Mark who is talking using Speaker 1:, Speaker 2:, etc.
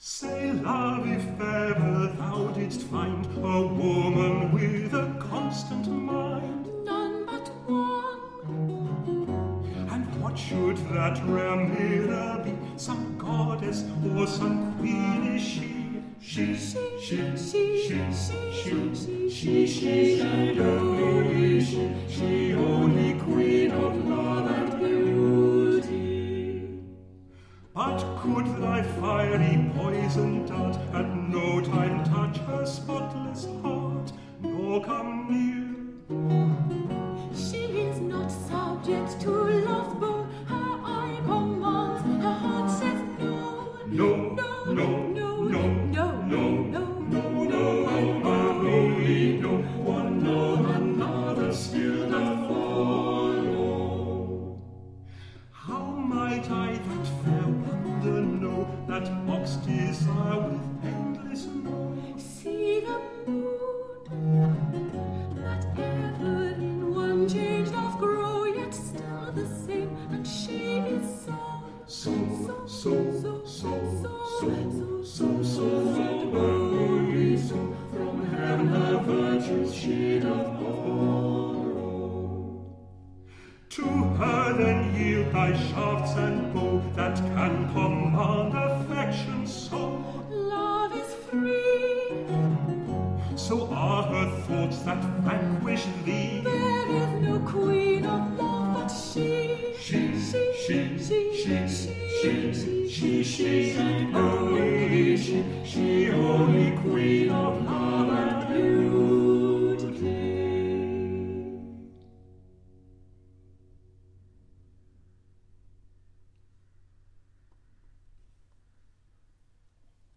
Speaker 1: Say, love, if ever thou didst find a woman with a constant mind.
Speaker 2: None but one.
Speaker 1: And what should that rare mirror be? Some goddess or some queen is she? She, and only she, only queen of love and beauty. But could thy fiery poison dart at no time touch her spotless heart, nor come near?
Speaker 2: She is not subject to love's bow. Her eye commands, her heart says no.
Speaker 1: No,
Speaker 2: no,
Speaker 1: only no one, no another still doth follow. How might I that fair wonder know, that ox desire with endless know?
Speaker 2: See the moon, that ever in one change doth grow, yet still the same, and she is so
Speaker 1: only so, from heaven her virtues she doth borrow. To her then yield thy shafts and bow, that can command affection so.
Speaker 2: Love is free,
Speaker 1: So are her thoughts that vanquish thee.